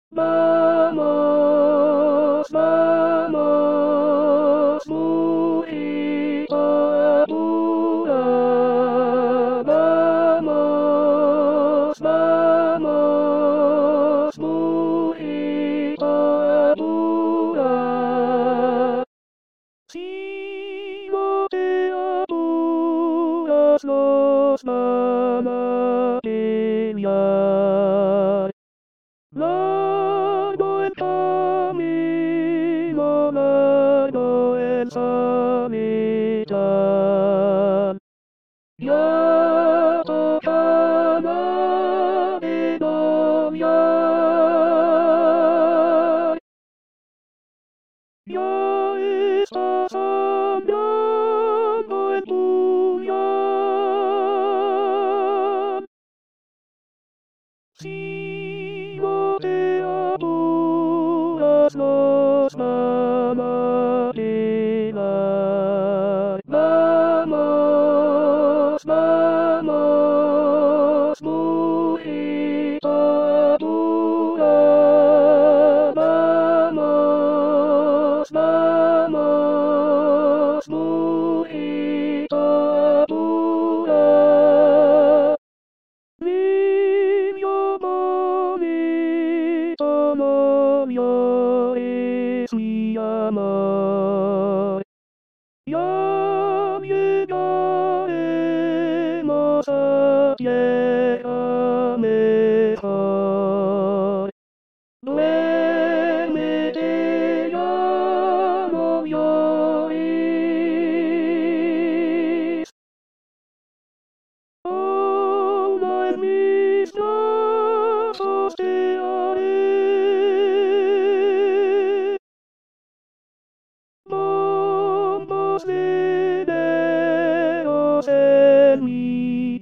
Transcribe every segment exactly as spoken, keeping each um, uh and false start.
Vamos, vamos, muy pura. Vamos, vamos, muy pura. Si no te apuras, los van a pillar. Largo el camino, largo el salitar. Ya toca navegar. Ya está cambiando el puñal. Si no te apuras, los van a tirar. Vamos, vamos, burrito apura. Vamos, vamos, burrito apura. Niño bonito, no llores mi amor. Ya llegaremos a tierra mejor. Duérmete ya, no llores. Ahora en mis brazos te haré. Bombos videos en mi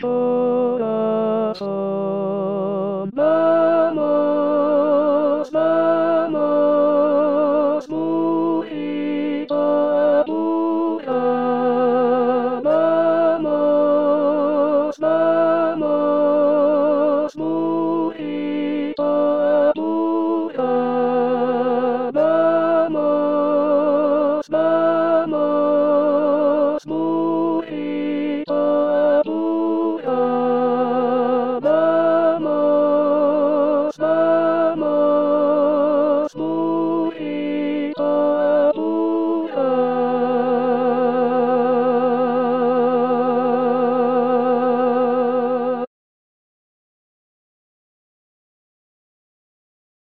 corazón. Vamos, vamos, burrito apura. Vamos, vamos, burrito apura. Vamos, vamos, burrito apura. Vamos, vamos.